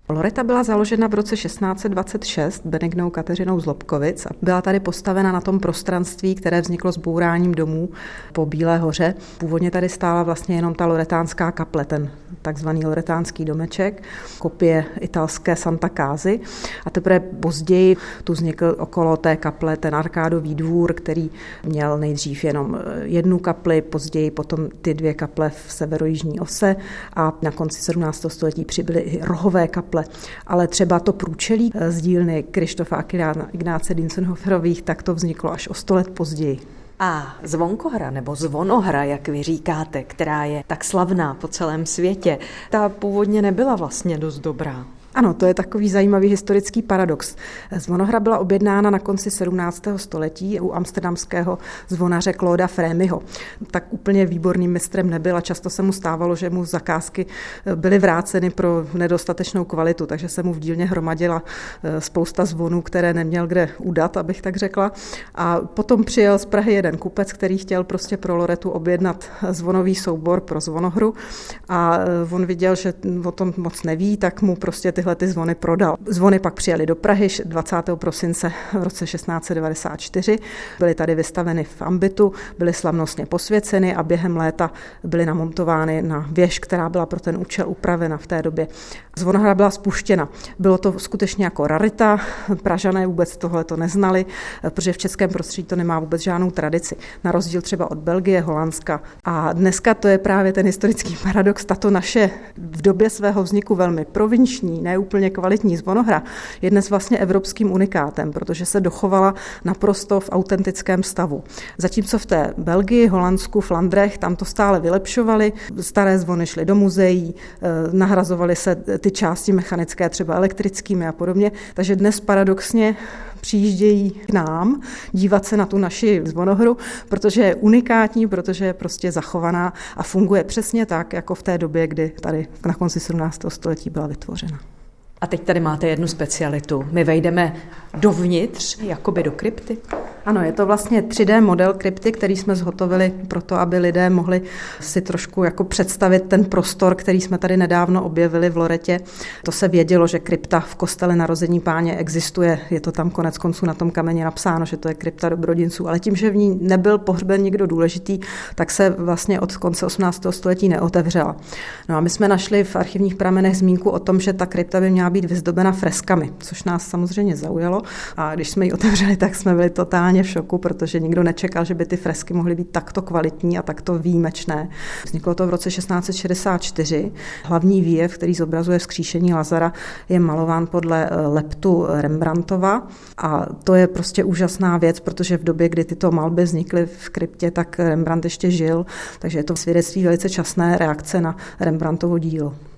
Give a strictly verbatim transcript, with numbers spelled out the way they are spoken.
Loreta byla založena v roce šestnáct set dvacet šest Benignou Kateřinou z Lobkovic a byla tady postavena na tom prostranství, které vzniklo zbouráním domů po Bílé hoře. Původně tady stála vlastně jenom ta loretánská kaple, ten takzvaný loretánský domeček, kopie italské Santa Kázy. A teprve později tu vznikl okolo té kaple ten arkádový dvůr, který měl nejdřív jenom jednu kapli, později potom ty dvě kaple v severojižní ose a na konci sedmnáctého století přibyly i rohové kaple. Ale třeba to průčelí z dílny Krištofa a Ignáce Dientzenhoferových, tak to vzniklo až o sto let později. A zvonkohra nebo zvonohra, jak vy říkáte, která je tak slavná po celém světě, ta původně nebyla vlastně dost dobrá. Ano, to je takový zajímavý historický paradox. Zvonohra byla objednána na konci sedmnáctého století u amsterdamského zvonaře Clauda Frémyho. Tak úplně výborným mistrem nebyl a často se mu stávalo, že mu zakázky byly vráceny pro nedostatečnou kvalitu, takže se mu v dílně hromadila spousta zvonů, které neměl kde udat, abych tak řekla. A potom přijel z Prahy jeden kupec, který chtěl prostě pro Loretu objednat zvonový soubor pro zvonohru a on viděl, že o tom moc neví, tak mu prostě tyhle ty zvony prodal. Zvony pak přijeli do Prahy dvacátého prosince v roce šestnáct set devadesát čtyři. Byly tady vystaveny v ambitu, byly slavnostně posvěceny a během léta byly namontovány na věž, která byla pro ten účel upravena v té době. Zvonohra byla spuštěna. Bylo to skutečně jako rarita. Pražané vůbec tohle to neznali, protože v českém prostředí to nemá vůbec žádnou tradici. Na rozdíl třeba od Belgie, Holandska. A dneska to je právě ten historický paradox. Tato naše v době svého vzniku velmi provinční, neúplně kvalitní zvonohra je dnes vlastně evropským unikátem, protože se dochovala naprosto v autentickém stavu. Zatímco v té Belgii, Holandsku, Flandrech, tam to stále vylepšovali, staré zvony šly do muzeí, nahrazovaly se ty části mechanické třeba elektrickými a podobně, takže dnes paradoxně přijíždějí k nám dívat se na tu naši zvonohru, protože je unikátní, protože je prostě zachovaná a funguje přesně tak, jako v té době, kdy tady na konci sedmnáctého století byla vytvořena. A teď tady máte jednu specialitu. My vejdeme dovnitř, jakoby do krypty. Ano, je to vlastně tři dé model krypty, který jsme zhotovili proto, aby lidé mohli si trošku jako představit ten prostor, který jsme tady nedávno objevili v Loretě. To se vědělo, že krypta v kostele Narození Páně existuje. Je to tam konec konců na tom kameni napsáno, že to je krypta dobrodinců, ale tím, že v ní nebyl pohřben nikdo důležitý, tak se vlastně od konce osmnáctého století neotevřela. No a my jsme našli v archivních pramenech zmínku o tom, že ta krypta by měla být vyzdobena freskami, což nás samozřejmě zaujalo. A když jsme ji otevřeli, tak jsme byli totálně v šoku, protože nikdo nečekal, že by ty fresky mohly být takto kvalitní a takto výjimečné. Vzniklo to v roce šestnáct set šedesát čtyři. Hlavní výjev, který zobrazuje vzkříšení Lazara, je malován podle leptu Rembrandtova a to je prostě úžasná věc, protože v době, kdy tyto malby vznikly v kryptě, tak Rembrandt ještě žil, takže je to svědectví velice časné reakce na Rembrandtovo dílo.